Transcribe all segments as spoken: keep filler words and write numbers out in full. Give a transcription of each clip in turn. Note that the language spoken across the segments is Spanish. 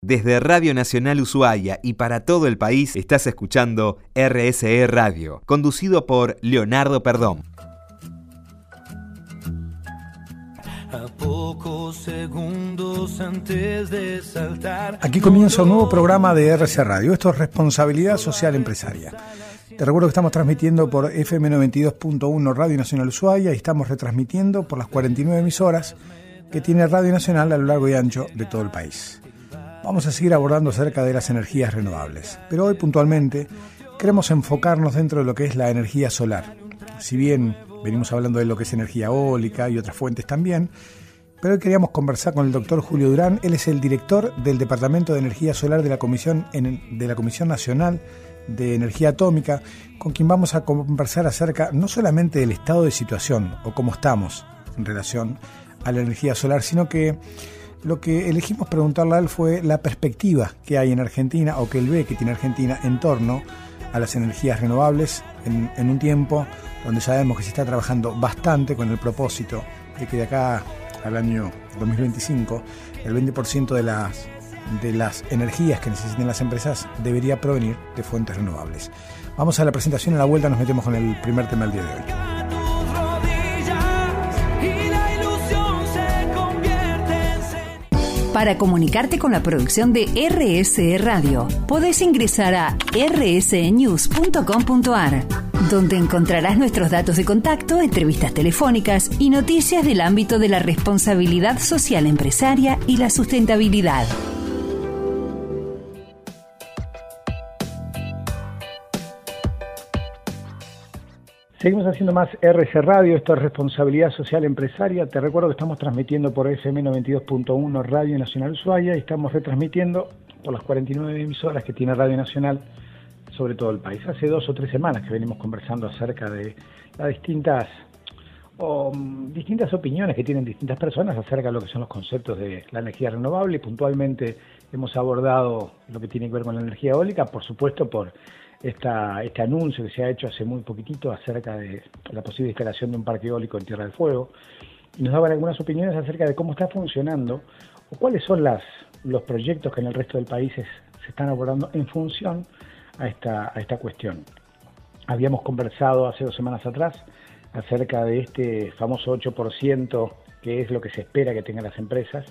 Desde Radio Nacional Ushuaia y para todo el país estás escuchando R S E Radio, conducido por Leonardo Perdón. A pocos segundos antes de saltar. Aquí comienza un nuevo programa de R S E Radio. Esto es Responsabilidad Social Empresaria. Te recuerdo que estamos transmitiendo por F M noventa y dos punto uno Radio Nacional Ushuaia y estamos retransmitiendo por las cuarenta y nueve emisoras que tiene Radio Nacional a lo largo y ancho de todo el país. Vamos a seguir abordando acerca de las energías renovables, pero hoy puntualmente queremos enfocarnos dentro de lo que es la energía solar. Si bien venimos hablando de lo que es energía eólica y otras fuentes también, pero hoy queríamos conversar con el doctor Julio Durán. Él es el director del Departamento de Energía Solar de la Comisión, de la Comisión Nacional de Energía Atómica, con quien vamos a conversar acerca no solamente del estado de situación o cómo estamos en relación a la energía solar, sino que lo que elegimos preguntarle a él fue la perspectiva que hay en Argentina o que él ve que tiene Argentina en torno a las energías renovables en, en un tiempo donde sabemos que se está trabajando bastante con el propósito de que de acá al año dos mil veinticinco el veinte por ciento de las, de las energías que necesiten las empresas debería provenir de fuentes renovables. Vamos a la presentación y a la vuelta nos metemos con el primer tema del día de hoy. Para comunicarte con la producción de R S E Radio, podés ingresar a r s e news punto com punto a r, donde encontrarás nuestros datos de contacto, entrevistas telefónicas y noticias del ámbito de la responsabilidad social empresaria y la sustentabilidad. Seguimos haciendo más R S E Radio, esto es Responsabilidad Social Empresaria. Te recuerdo que estamos transmitiendo por F M noventa y dos punto uno Radio Nacional Ushuaia y estamos retransmitiendo por las cuarenta y nueve emisoras que tiene Radio Nacional sobre todo el país. Hace dos o tres semanas que venimos conversando acerca de las distintas, o, distintas opiniones que tienen distintas personas acerca de lo que son los conceptos de la energía renovable y puntualmente hemos abordado lo que tiene que ver con la energía eólica, por supuesto por Esta, este anuncio que se ha hecho hace muy poquitito acerca de la posible instalación de un parque eólico en Tierra del Fuego, y nos daban algunas opiniones acerca de cómo está funcionando o cuáles son las, los proyectos que en el resto del país es, se están abordando en función a esta, a esta cuestión. Habíamos conversado hace dos semanas atrás acerca de este famoso ocho por ciento que es lo que se espera que tengan las empresas.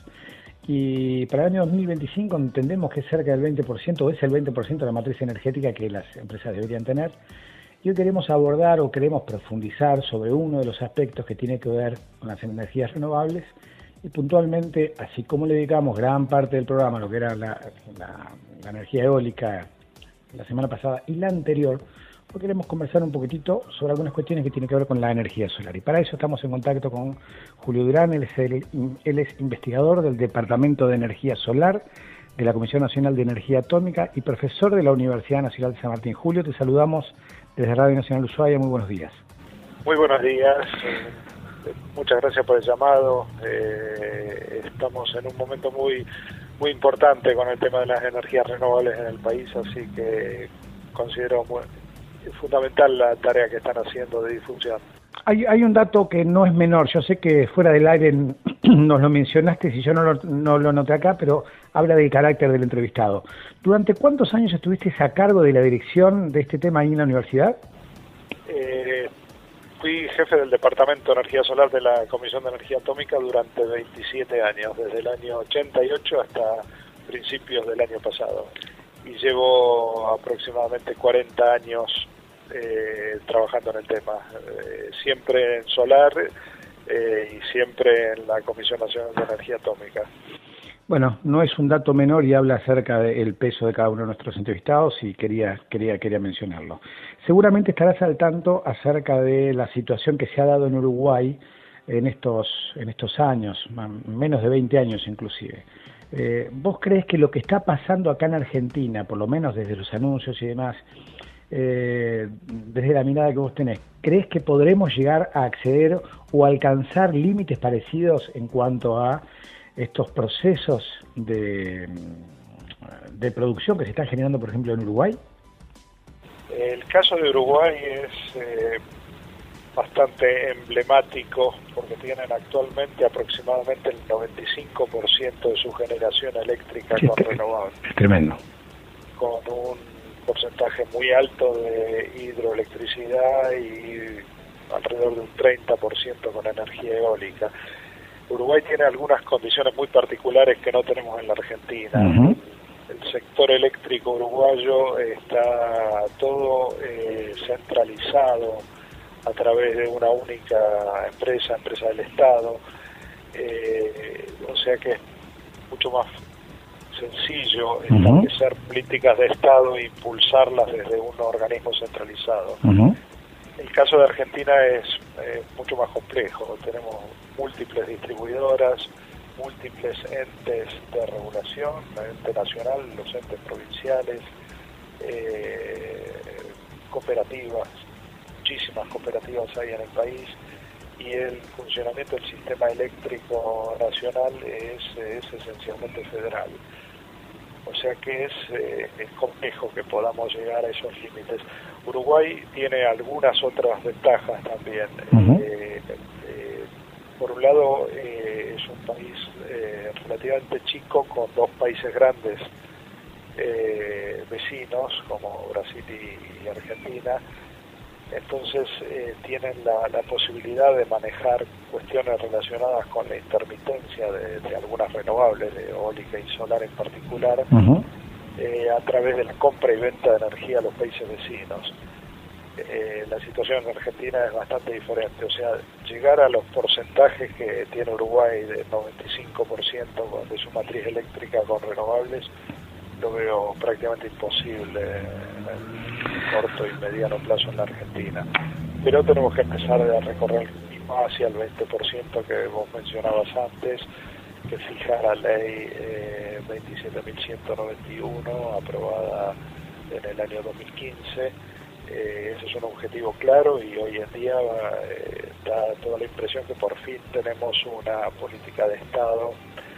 Y para el año dos mil veinticinco entendemos que es cerca del veinte por ciento, o es el veinte por ciento de la matriz energética que las empresas deberían tener. Y hoy queremos abordar o queremos profundizar sobre uno de los aspectos que tiene que ver con las energías renovables y puntualmente, así como le dedicamos gran parte del programa a lo que era la, la, la energía eólica la semana pasada y la anterior, hoy queremos conversar un poquitito sobre algunas cuestiones que tienen que ver con la energía solar. Y para eso estamos en contacto con Julio Durán. Él es, el, él es investigador del Departamento de Energía Solar de la Comisión Nacional de Energía Atómica y profesor de la Universidad Nacional de San Martín. Julio, te saludamos desde Radio Nacional Ushuaia. Muy buenos días. Muy buenos días. Eh, muchas gracias por el llamado. Eh, estamos en un momento muy, muy importante con el tema de las energías renovables en el país, así que considero muy es fundamental la tarea que están haciendo de difusión. Hay, hay un dato que no es menor, yo sé que fuera del aire nos lo mencionaste, si yo no lo, no lo noté acá, pero habla del carácter del entrevistado. ¿Durante cuántos años estuviste a cargo de la dirección de este tema ahí en la universidad? Eh, fui jefe del Departamento de Energía Solar de la Comisión de Energía Atómica durante veintisiete años, desde el año ochenta y ocho hasta principios del año pasado. Y llevo aproximadamente cuarenta años eh, trabajando en el tema, eh, siempre en solar eh, y siempre en la Comisión Nacional de Energía Atómica. Bueno, no es un dato menor y habla acerca del peso de cada uno de nuestros entrevistados y quería, quería, quería mencionarlo. Seguramente estarás al tanto acerca de la situación que se ha dado en Uruguay en estos, en estos años, menos de veinte años inclusive. Eh, ¿Vos crees que lo que está pasando acá en Argentina, por lo menos desde los anuncios y demás, eh, desde la mirada que vos tenés, crees que podremos llegar a acceder o alcanzar límites parecidos en cuanto a estos procesos de, de producción que se están generando, por ejemplo, en Uruguay? El caso de Uruguay es eh, bastante emblemáticos porque tienen actualmente aproximadamente el noventa y cinco por ciento de su generación eléctrica sí, con es, renovables. Es tremendo. Con un porcentaje muy alto de hidroelectricidad y alrededor de un treinta por ciento con energía eólica. Uruguay tiene algunas condiciones muy particulares que no tenemos en la Argentina. Uh-huh. El sector eléctrico uruguayo está todo eh, centralizado a través de una única empresa, empresa del Estado, eh, o sea que es mucho más sencillo establecer uh-huh. políticas de Estado e impulsarlas desde un organismo centralizado. Uh-huh. El caso de Argentina es eh, mucho más complejo. Tenemos múltiples distribuidoras, múltiples entes de regulación, el ente nacional, los entes provinciales, eh, cooperativas, muchísimas cooperativas hay en el país, y el funcionamiento del sistema eléctrico nacional es, es esencialmente federal. O sea que es, eh, es complejo que podamos llegar a esos límites. Uruguay tiene algunas otras ventajas también. Uh-huh. eh, eh, por un lado, eh, es un país eh, relativamente chico con dos países grandes eh, vecinos como Brasil y, y Argentina. Entonces eh, tienen la, la posibilidad de manejar cuestiones relacionadas con la intermitencia de, de algunas renovables, de eólica y solar en particular, uh-huh. eh, a través de la compra y venta de energía a los países vecinos. Eh, la situación en Argentina es bastante diferente, o sea, llegar a los porcentajes que tiene Uruguay de noventa y cinco por ciento de su matriz eléctrica con renovables, lo veo prácticamente imposible en el corto y mediano plazo en la Argentina. Pero tenemos que empezar a recorrer hacia el veinte por ciento que vos mencionabas antes, que fija la ley eh, veintisiete mil ciento noventa y uno, aprobada en el año dos mil quince. Eh, ese es un objetivo claro y hoy en día eh, da toda la impresión que por fin tenemos una política de Estado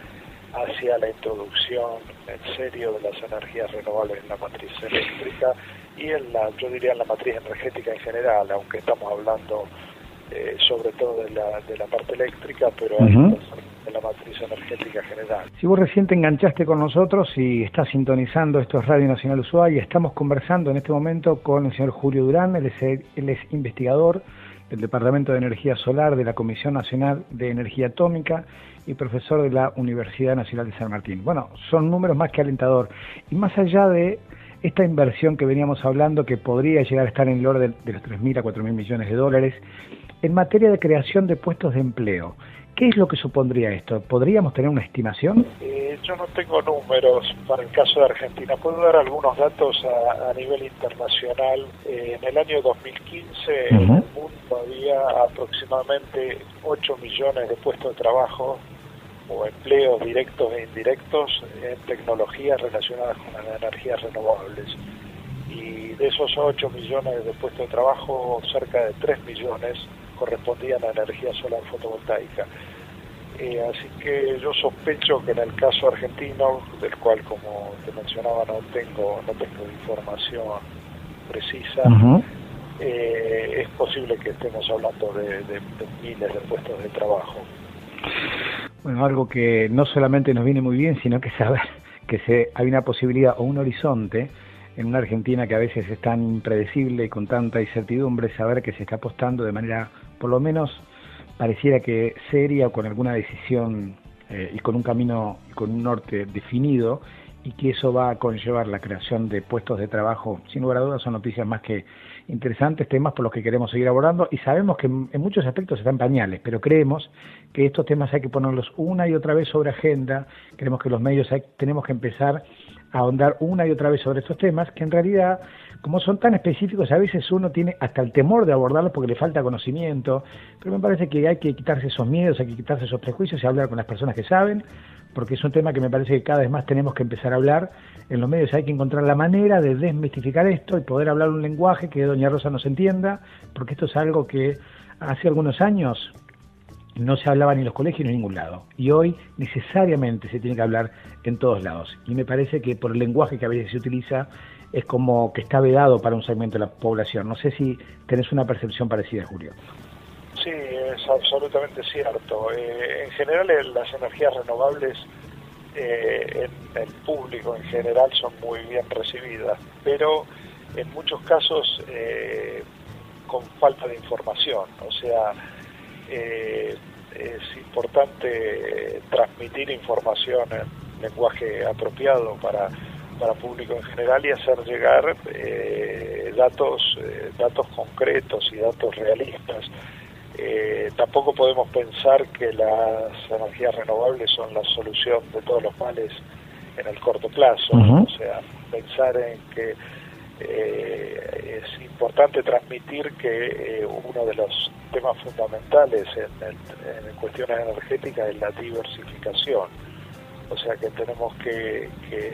hacia la introducción en serio de las energías renovables en la matriz eléctrica y en la, yo diría en la matriz energética en general, aunque estamos hablando eh, sobre todo de la, de la parte eléctrica, pero uh-huh. de la matriz energética general. Si vos recién te enganchaste con nosotros y estás sintonizando, esto es Radio Nacional Ushuaia, estamos conversando en este momento con el señor Julio Durán, él es, él es investigador del Departamento de Energía Solar de la Comisión Nacional de Energía Atómica y profesor de la Universidad Nacional de San Martín. Bueno, son números más que alentador. Y más allá de esta inversión que veníamos hablando, que podría llegar a estar en el orden de los tres mil a cuatro mil millones de dólares, en materia de creación de puestos de empleo, ¿qué es lo que supondría esto? ¿Podríamos tener una estimación? Eh, yo no tengo números para el caso de Argentina. Puedo dar algunos datos a, a nivel internacional. Eh, en el año dos mil quince uh-huh. en el mundo había aproximadamente ocho millones de puestos de trabajo o empleos directos e indirectos en tecnologías relacionadas con las energías renovables. Y de esos ocho millones de puestos de trabajo, cerca de tres millones correspondían a energía solar fotovoltaica. Eh, así que yo sospecho que en el caso argentino, del cual como te mencionaba no tengo no tengo información precisa, uh-huh. eh, es posible que estemos hablando de, de, de miles de puestos de trabajo. Bueno, algo que no solamente nos viene muy bien, sino que saber que se, hay una posibilidad o un horizonte en una Argentina que a veces es tan impredecible y con tanta incertidumbre, saber que se está apostando de manera, por lo menos, pareciera que seria o con alguna decisión eh, y con un camino y con un norte definido, y que eso va a conllevar la creación de puestos de trabajo. Sin lugar a dudas son noticias más que interesantes, temas por los que queremos seguir abordando, y sabemos que en muchos aspectos están pañales, pero creemos que estos temas hay que ponerlos una y otra vez sobre agenda. Creemos que los medios hay, tenemos que empezar a ahondar una y otra vez sobre estos temas, que en realidad, como son tan específicos, a veces uno tiene hasta el temor de abordarlos porque le falta conocimiento, pero me parece que hay que quitarse esos miedos, hay que quitarse esos prejuicios y hablar con las personas que saben, porque es un tema que me parece que cada vez más tenemos que empezar a hablar. En los medios hay que encontrar la manera de desmistificar esto y poder hablar un lenguaje que doña Rosa nos entienda, porque esto es algo que hace algunos años no se hablaba ni en los colegios ni en ningún lado. Y hoy necesariamente se tiene que hablar en todos lados. Y me parece que por el lenguaje que a veces se utiliza es como que está vedado para un segmento de la población. No sé si tenés una percepción parecida, Julio. Sí, es absolutamente cierto. Eh, en general las energías renovables eh, en el público en general son muy bien recibidas, pero en muchos casos eh, con falta de información. O sea, Eh, es importante transmitir información en lenguaje apropiado para, para público en general y hacer llegar eh, datos, eh, datos concretos y datos realistas. Eh, tampoco podemos pensar que las energías renovables son la solución de todos los males en el corto plazo. Uh-huh. O sea, pensar en que Eh, es importante transmitir que eh, uno de los temas fundamentales en, el, en cuestiones energéticas es la diversificación. O sea que tenemos que,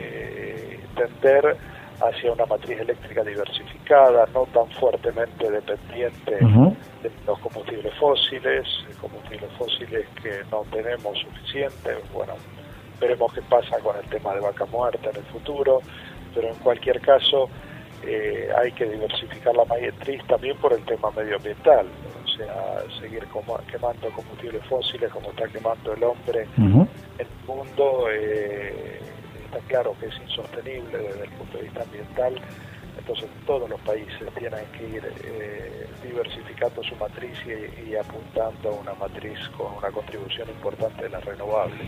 que tender hacia una matriz eléctrica diversificada, no tan fuertemente dependiente uh-huh. de los combustibles fósiles, combustibles fósiles que no tenemos suficientes. Bueno, veremos qué pasa con el tema de vaca muerta en el futuro, pero en cualquier caso Eh, hay que diversificar la matriz también por el tema medioambiental, o sea, seguir como, quemando combustibles fósiles como está quemando el hombre uh-huh. en el mundo, eh, está claro que es insostenible desde el punto de vista ambiental. Entonces todos los países tienen que ir eh, diversificando su matriz y, y apuntando a una matriz con una contribución importante de las renovables.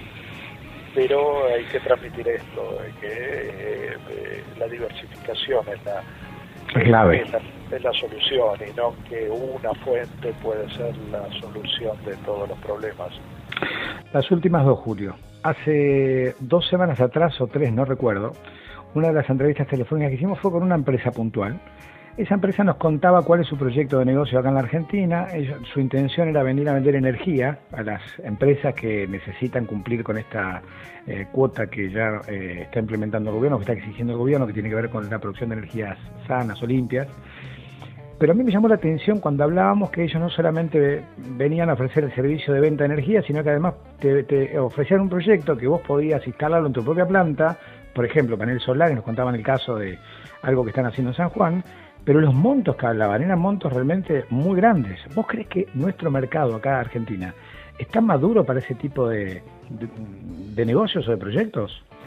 Pero hay que transmitir esto, de que eh, eh, la diversificación es la, clave. Es, la, es la solución y no que una fuente puede ser la solución de todos los problemas. Las últimas dos, Julio. Hace dos semanas atrás, o tres, no recuerdo, una de las entrevistas telefónicas que hicimos fue con una empresa puntual. Esa empresa nos contaba cuál es su proyecto de negocio acá en la Argentina. Ellos, su intención era venir a vender energía a las empresas que necesitan cumplir con esta eh, cuota que ya eh, está implementando el gobierno, que está exigiendo el gobierno, que tiene que ver con la producción de energías sanas o limpias. Pero a mí me llamó la atención cuando hablábamos que ellos no solamente venían a ofrecer el servicio de venta de energía, sino que además te, te ofrecían un proyecto que vos podías instalarlo en tu propia planta, por ejemplo, paneles solares, nos contaban el caso de algo que están haciendo en San Juan, pero los montos que hablaban eran montos realmente muy grandes. ¿Vos crees que nuestro mercado acá en Argentina está maduro para ese tipo de, de, de negocios o de proyectos?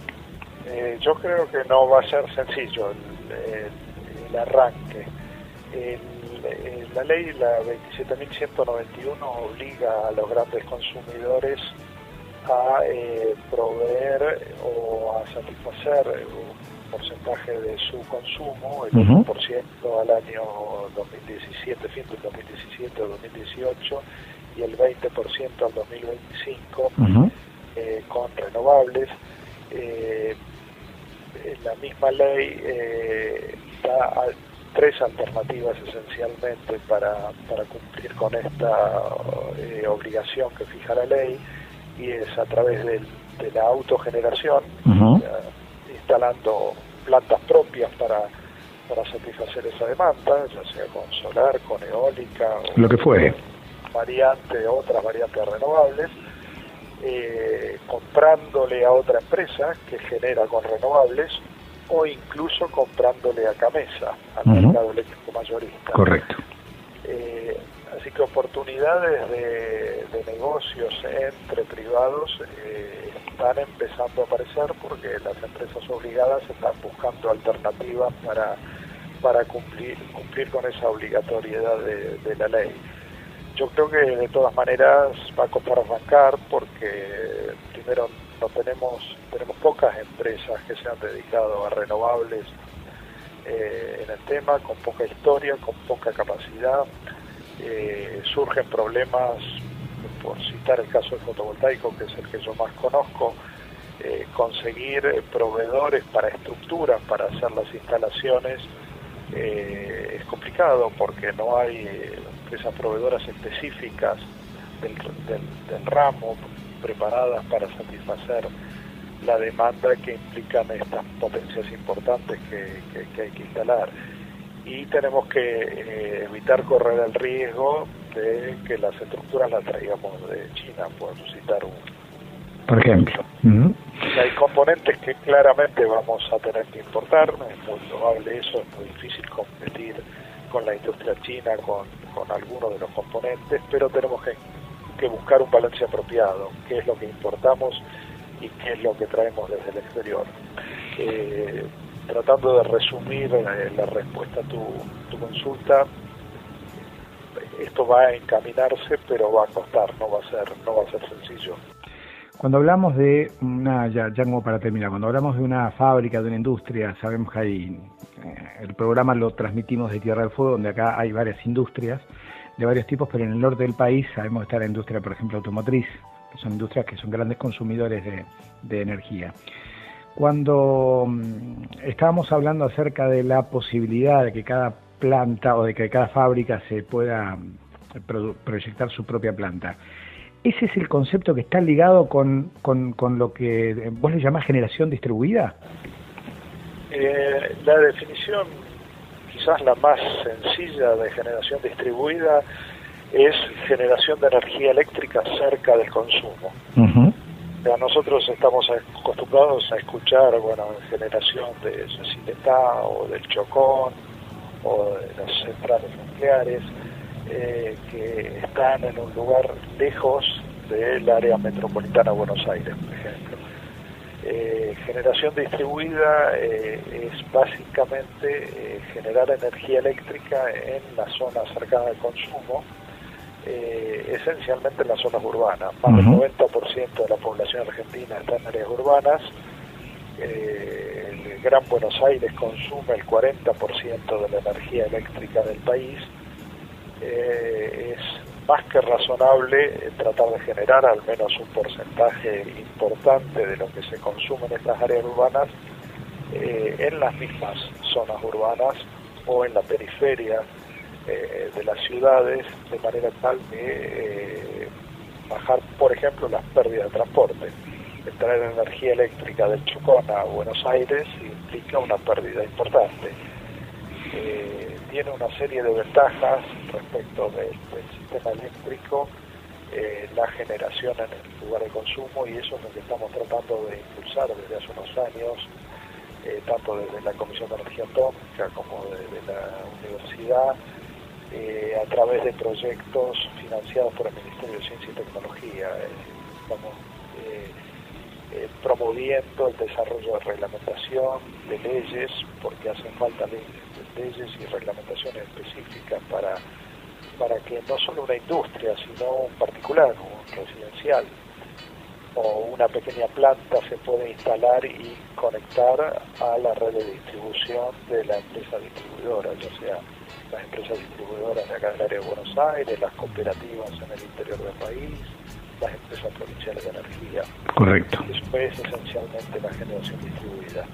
Eh, yo creo que no va a ser sencillo el, el, el arranque. El, el, la ley, la veintisiete mil ciento noventa y uno, obliga a los grandes consumidores a eh, proveer o a satisfacer un porcentaje de su consumo, el uno por ciento uh-huh. al año dos mil diecisiete, fin del dos mil diecisiete o dos mil dieciocho, y el veinte por ciento al dos mil veinticinco uh-huh. eh, con renovables. Eh, la misma ley eh, da tres alternativas esencialmente para, para cumplir con esta eh, obligación que fija la ley, y es a través del, de la autogeneración, uh-huh. eh, instalando plantas propias para, para satisfacer esa demanda, ya sea con solar, con eólica, o lo que fuere, variante, otras variantes renovables, eh, comprándole a otra empresa que genera con renovables, o incluso comprándole a Camesa, al uh-huh. mercado eléctrico mayorista. Correcto. Eh, así que oportunidades de, de negocios entre privados eh, están empezando a aparecer, porque las empresas obligadas están buscando alternativas para, para cumplir, cumplir con esa obligatoriedad de, de la ley. Yo creo que de todas maneras va a costar arrancar, porque primero no tenemos, tenemos pocas empresas que se han dedicado a renovables eh, en el tema, con poca historia, con poca capacidad. Eh, surgen problemas, por citar el caso del fotovoltaico, que es el que yo más conozco, eh, conseguir proveedores para estructuras, para hacer las instalaciones, eh, es complicado, porque no hay eh, empresas proveedoras específicas del, del, del ramo preparadas para satisfacer la demanda que implican estas potencias importantes que, que, que hay que instalar. Y tenemos que eh, evitar correr el riesgo de que las estructuras las traigamos de China, por citar un por ejemplo. Uh-huh. Hay componentes que claramente vamos a tener que importar, es muy probable eso, es muy difícil competir con la industria china con, con algunos de los componentes, pero tenemos que, que buscar un balance apropiado, qué es lo que importamos y qué es lo que traemos desde el exterior. Eh, tratando de resumir eh, la respuesta a tu, tu consulta, esto va a encaminarse, pero va a costar, no va a ser, no va a ser sencillo. Cuando hablamos de una, ya, ya como para terminar, cuando hablamos de una fábrica, de una industria, sabemos que hay, eh, el programa lo transmitimos de Tierra del Fuego, donde acá hay varias industrias de varios tipos, pero en el norte del país sabemos que está la industria, por ejemplo, automotriz, que son industrias que son grandes consumidores de, de energía. Cuando mm, estábamos hablando acerca de la posibilidad de que cada planta o de que cada fábrica se pueda pro, proyectar su propia planta, ¿ese es el concepto que está ligado con, con, con lo que vos le llamás generación distribuida? Eh, la definición quizás la más sencilla de generación distribuida es generación de energía eléctrica cerca del consumo. Uh-huh. O sea, nosotros estamos acostumbrados a escuchar, bueno, generación de Yacyretá o del Chocón o de las centrales nucleares, Eh, que están en un lugar lejos del área metropolitana de Buenos Aires, por ejemplo. Eh, generación distribuida eh, es básicamente eh, generar energía eléctrica en las zonas cercanas al consumo, eh, esencialmente en las zonas urbanas. Más uh-huh. del noventa por ciento de la población argentina está en áreas urbanas. Eh, el Gran Buenos Aires consume el cuarenta por ciento de la energía eléctrica del país. Eh, es más que razonable tratar de generar al menos un porcentaje importante de lo que se consume en estas áreas urbanas eh, en las mismas zonas urbanas o en la periferia eh, de las ciudades, de manera tal que eh, bajar, por ejemplo, las pérdidas de transporte. El traer energía eléctrica del Chocón a Buenos Aires implica una pérdida importante. Eh, tiene una serie de ventajas respecto del, del sistema eléctrico, eh, la generación en el lugar de consumo, y eso es lo que estamos tratando de impulsar desde hace unos años, eh, tanto desde la Comisión de Energía Atómica como desde la universidad, eh, a través de proyectos financiados por el Ministerio de Ciencia y Tecnología. Eh, estamos eh, eh, promoviendo el desarrollo de reglamentación, de leyes, porque hacen falta leyes leyes y reglamentaciones específicas para para que no solo una industria, sino un particular, como un residencial o una pequeña planta se pueda instalar y conectar a la red de distribución de la empresa distribuidora, ya sea las empresas distribuidoras de acá del área de Buenos Aires, las cooperativas en el interior del país, las empresas provinciales de energía. Correcto. Eso es esencialmente la generación distribuida.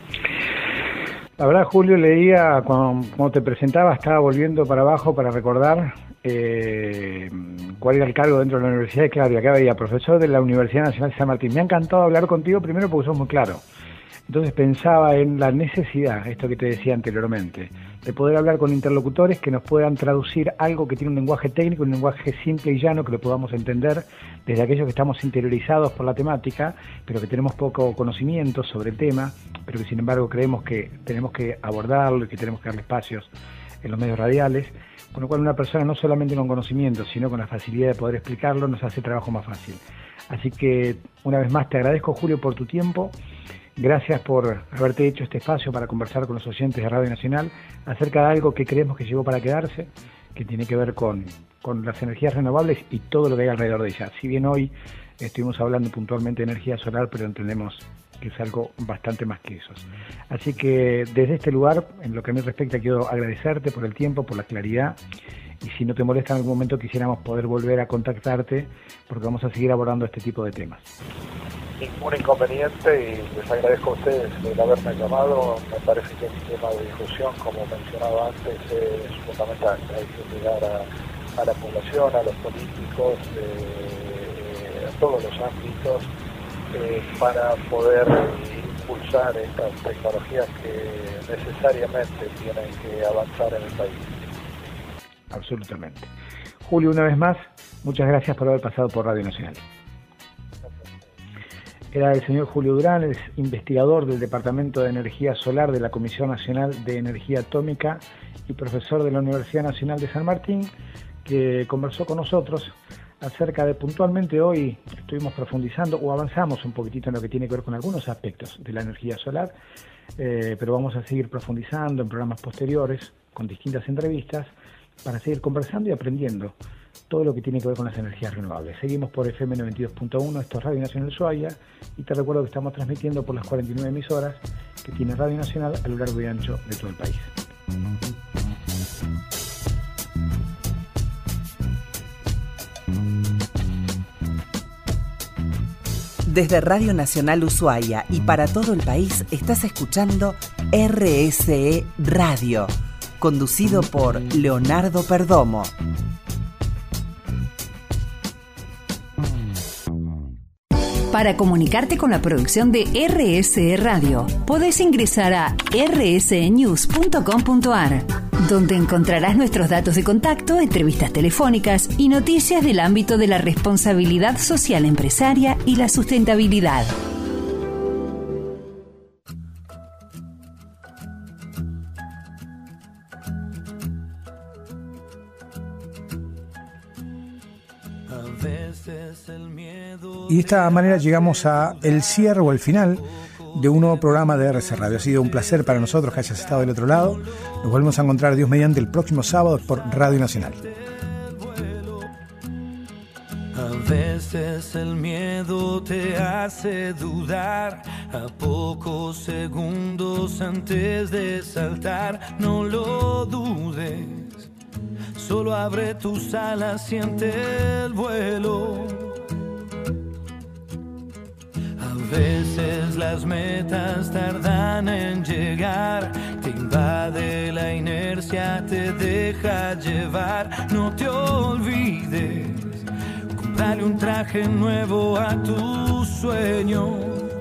La verdad, Julio, leía cuando, cuando te presentaba, estaba volviendo para abajo para recordar eh, cuál era el cargo dentro de la universidad. Y claro, y acá veía, profesor de la Universidad Nacional de San Martín. Me ha encantado hablar contigo, primero porque sos muy claro. Entonces pensaba en la necesidad, esto que te decía anteriormente, de poder hablar con interlocutores que nos puedan traducir algo que tiene un lenguaje técnico, un lenguaje simple y llano, que lo podamos entender desde aquellos que estamos interiorizados por la temática, pero que tenemos poco conocimiento sobre el tema, pero que sin embargo creemos que tenemos que abordarlo y que tenemos que darle espacios en los medios radiales, con lo cual una persona no solamente con conocimiento, sino con la facilidad de poder explicarlo, nos hace el trabajo más fácil. Así que una vez más te agradezco, Julio, por tu tiempo. Gracias por haberte hecho este espacio para conversar con los oyentes de Radio Nacional acerca de algo que creemos que llegó para quedarse, que tiene que ver con, con las energías renovables y todo lo que hay alrededor de ellas. Si bien hoy estuvimos hablando puntualmente de energía solar, pero entendemos que es algo bastante más que eso. Así que desde este lugar, en lo que me respecta, quiero agradecerte por el tiempo, por la claridad, y si no te molesta en algún momento quisiéramos poder volver a contactarte, porque vamos a seguir abordando este tipo de temas. Ningún inconveniente, y les agradezco a ustedes el haberme llamado. Me parece que el tema de difusión, como mencionaba antes, es fundamental. Hay que llegar a, a la población, a los políticos, eh, a todos los ámbitos, eh, para poder impulsar estas tecnologías que necesariamente tienen que avanzar en el país. Absolutamente. Julio, una vez más, muchas gracias por haber pasado por Radio Nacional. Era el señor Julio Durán, es investigador del Departamento de Energía Solar de la Comisión Nacional de Energía Atómica y profesor de la Universidad Nacional de San Martín, que conversó con nosotros acerca de, puntualmente hoy estuvimos profundizando o avanzamos un poquitito en lo que tiene que ver con algunos aspectos de la energía solar, eh, pero vamos a seguir profundizando en programas posteriores con distintas entrevistas para seguir conversando y aprendiendo todo lo que tiene que ver con las energías renovables. Seguimos por F M noventa y dos punto uno, esto es Radio Nacional Ushuaia, y te recuerdo que estamos transmitiendo por las cuarenta y nueve emisoras que tiene Radio Nacional a lo largo y ancho de todo el país. Desde Radio Nacional Ushuaia y para todo el país estás escuchando R S E Radio, conducido por Leonardo Perdomo. Para comunicarte con la producción de R S E Radio, podés ingresar a r s e news punto com punto a r, donde encontrarás nuestros datos de contacto, entrevistas telefónicas y noticias del ámbito de la responsabilidad social empresaria y la sustentabilidad. Y de esta manera llegamos a el cierre o el final de un nuevo programa de R S E Radio. Ha sido un placer para nosotros que hayas estado del otro lado. Nos volvemos a encontrar, Dios mediante, el próximo sábado por Radio Nacional. A veces el miedo te hace dudar, a pocos segundos antes de saltar. No lo dudes, solo abre tus alas, siente el vuelo. A veces las metas tardan en llegar, te invade la inercia, te deja llevar. No te olvides, comprale un traje nuevo a tus sueños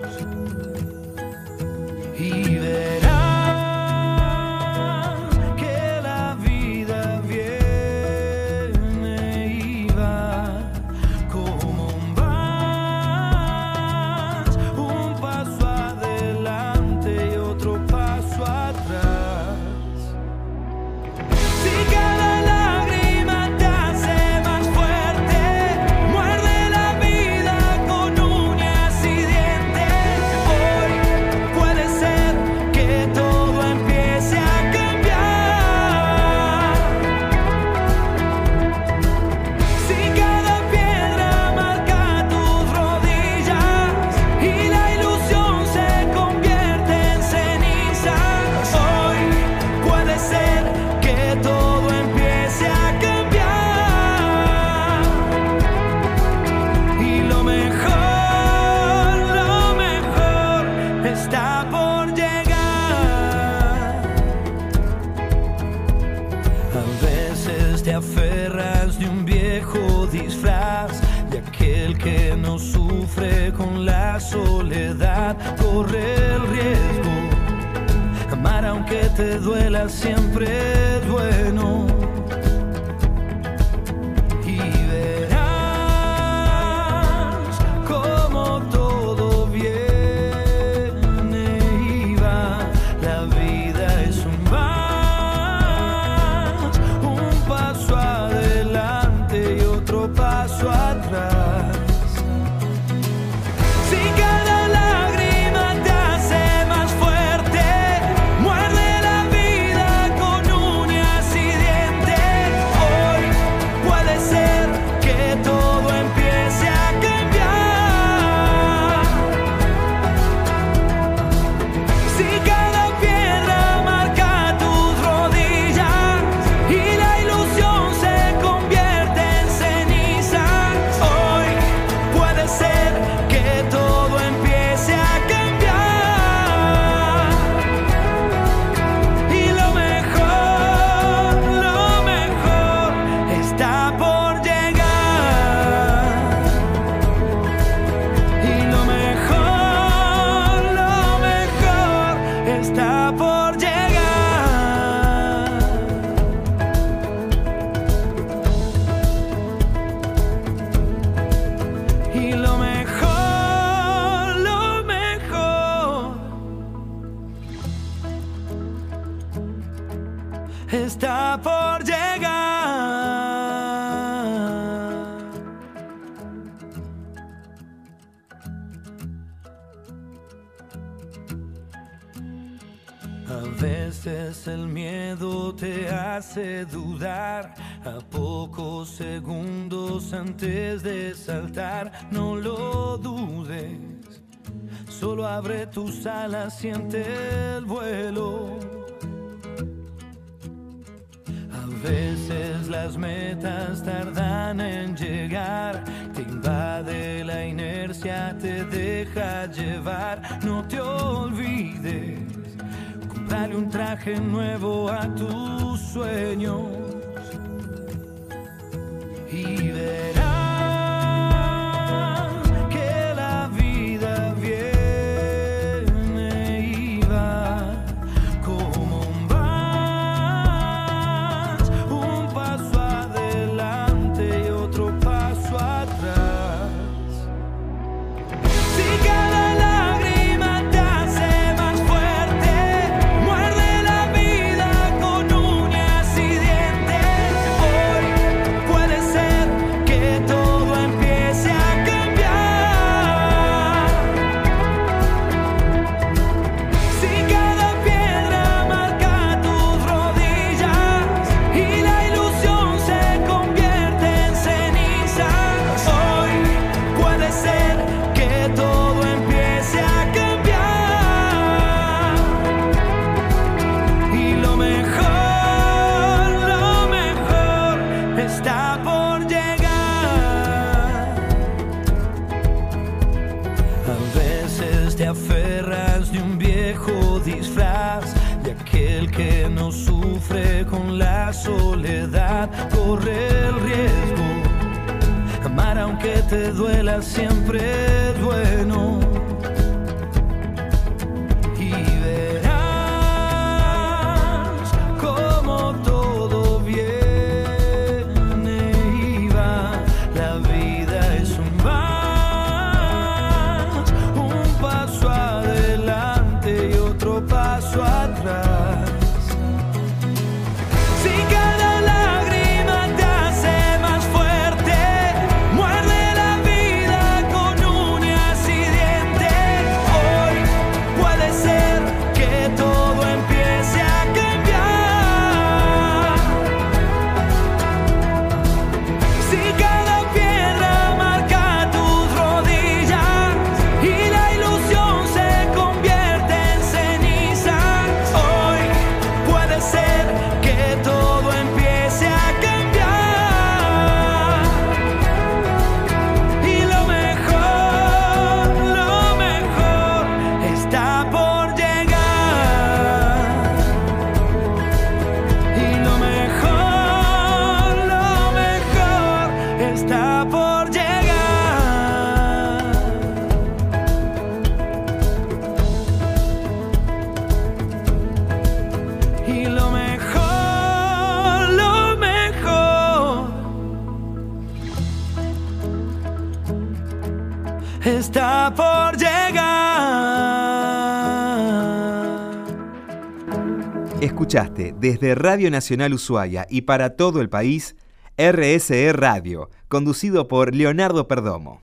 y verás que la vida viene y va como un vals, un paso adelante y otro paso atrás. Si cada lágrima te hace más fuerte, muerde la vida con uñas y dientes. Hoy puede ser que todo empiece a cambiar. Si cada piedra marca tus rodillas y la ilusión se convierte en cenizas, hoy puede ser que todo empiece a cambiar. Y lo mejor, lo mejor está por llegar. A veces te aferras de un viejo disfraz, de aquel que no sufre con la soledad. Corre el riesgo, amar aunque te duela siempre es bueno. Y verás como todo viene y va. La vida es un vals, un paso adelante y otro paso atrás. Si cada lágrima te hace más fuerte, muerde la vida con uñas y dientes. Hoy puede ser que todo empiece a cambiar. Si cada piedra marca tus rodillas y la ilusión se convierte en cenizas, hoy puede ser que todo empiece a cambiar. Y lo mejor, lo mejor está por llegar. Y lo mejor, lo mejor está por llegar. está por llegar. A veces el miedo te hace dudar, a pocos segundos antes de saltar. No lo dudes, solo abre tus alas, siente el vuelo. A veces las metas tardan en llegar, te invade la inercia, te deja llevar. No te olvides, dale un traje nuevo a tus sueños y verás que la vida viene y va como un vals, un paso adelante y otro paso atrás. Si cada lágrima te hace más fuerte, que no sufre con la soledad, corre el riesgo. Amar aunque te duela siempre es bueno. Y verás como todo viene y va. La vida es un vals, un paso adelante y otro paso atrás. Está por llegar. Escuchaste desde Radio Nacional Ushuaia y para todo el país R S E Radio, conducido por Leonardo Perdomo.